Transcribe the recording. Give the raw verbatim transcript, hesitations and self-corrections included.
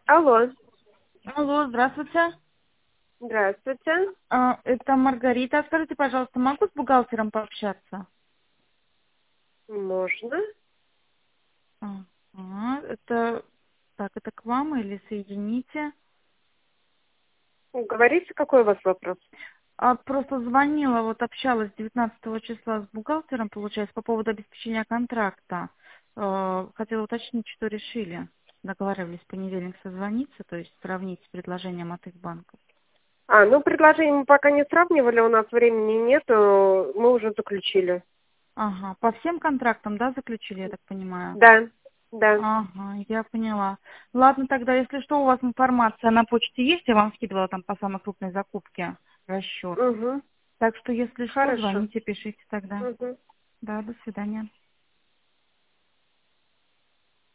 Алло, Алло, здравствуйте. здравствуйте. А, это Маргарита. Скажите, пожалуйста, могу с бухгалтером пообщаться? Можно? Ага, это... Так, это к вам или соедините? Говорите, какой у вас вопрос? А, просто звонила, вот общалась девятнадцатого числа с бухгалтером, получается, по поводу обеспечения контракта. Э, Хотела уточнить, что решили. Договаривались в понедельник созвониться, то есть сравнить с предложением от их банков. А, ну, предложение мы пока не сравнивали, у нас времени нету, мы уже заключили. Ага, по всем контрактам, да, заключили, я так понимаю? Да, да. Ага, я поняла. Ладно, тогда, если что, у вас информация на почте есть, я вам скидывала там по самой крупной закупке расчет. Угу. Так что, если что, Хорошо. звоните, пишите тогда. Угу. Да, до свидания.